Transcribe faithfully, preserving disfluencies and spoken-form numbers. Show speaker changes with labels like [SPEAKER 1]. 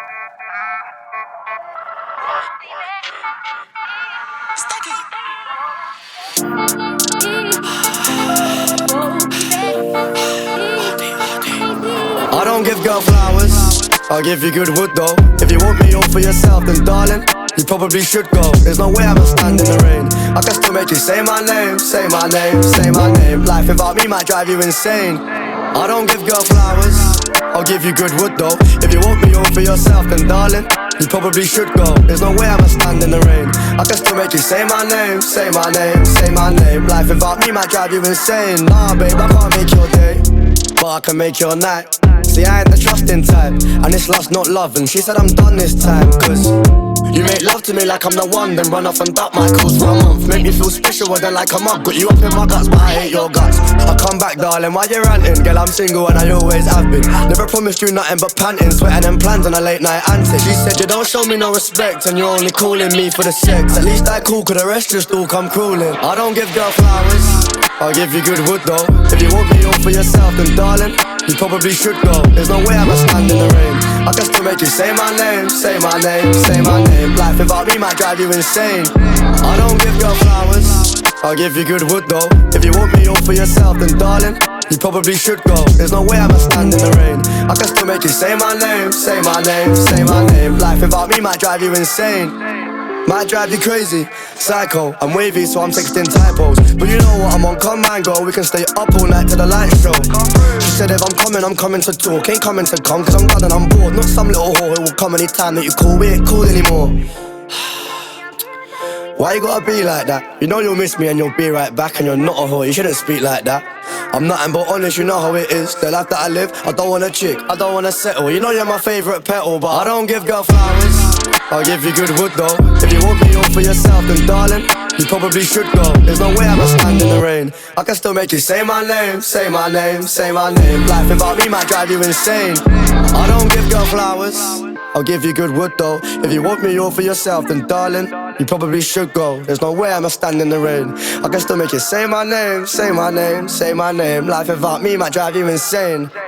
[SPEAKER 1] I don't give girl flowers, I'll give you good wood though. If you want me all for yourself, then darling, you probably should go. There's no way I'ma stand in the rain. I can still make you say my name, say my name, say my name. Life without me might drive you insane. I don't give girl flowers, I'll give you good wood though. If you want me all for yourself, then darling, you probably should go. There's no way I'ma stand in the rain. I can still make you say my name, say my name, say my name. Life without me might drive you insane. Nah babe, I can't make your day, but I can make your night. See, I ain't the trusting type, and it's lust, not love. And she said I'm done this time, cause you make love to me like I'm the one, then run off and duck my calls for a month. Make me feel special, then like a mug. Got you up in my guts, but I hate your guts. I come back, darling, why you ranting? Girl, I'm single and I always have been. Never promised you nothing but panting, sweating and plans on a late night antic. She said you don't show me no respect, and you're only calling me for the sex. At least I cool, cause the rest just all come crawling. I don't give girl flowers, I'll give you good wood though. If you want me all for yourself, then darling, you probably should go. There's no way I'ma stand in the rain. I can still make you say my name, say my name, say my name. Life without me might drive you insane. I don't give girl flowers, I'll give you good wood though. If you want me all for yourself, then darling, you probably should go. There's no way I'ma stand in the rain. I can still make you say my name, say my name, say my name. Life without me might drive you insane. Might drive you crazy, psycho. I'm wavy, so I'm texting typos. But you know what, I'm on, come and go. We can stay up all night to the light show. She said if I'm coming, I'm coming to talk. Ain't coming to come, cause I'm done and I'm bored. Not some little whore who will come anytime that you call. We ain't cool anymore. Why you gotta be like that? You know you'll miss me and you'll be right back. And you're not a whore, you shouldn't speak like that. I'm nothing but honest, you know how it is. The life that I live, I don't want a chick, I don't wanna settle. You know you're my favourite petal, but I don't give girl flowers, I'll give you good wood though. If you want me all for yourself, then darling, you probably should go. There's no way I'ma stand in the rain. I can still make you say my name, say my name, say my name. Life without me might drive you insane. I don't give girl flowers, I'll give you good wood though. If you want me all for yourself, then darling, you probably should go. There's no way I'ma stand in the rain. I can still make you say my name, say my name, say my name. Life without me might drive you insane.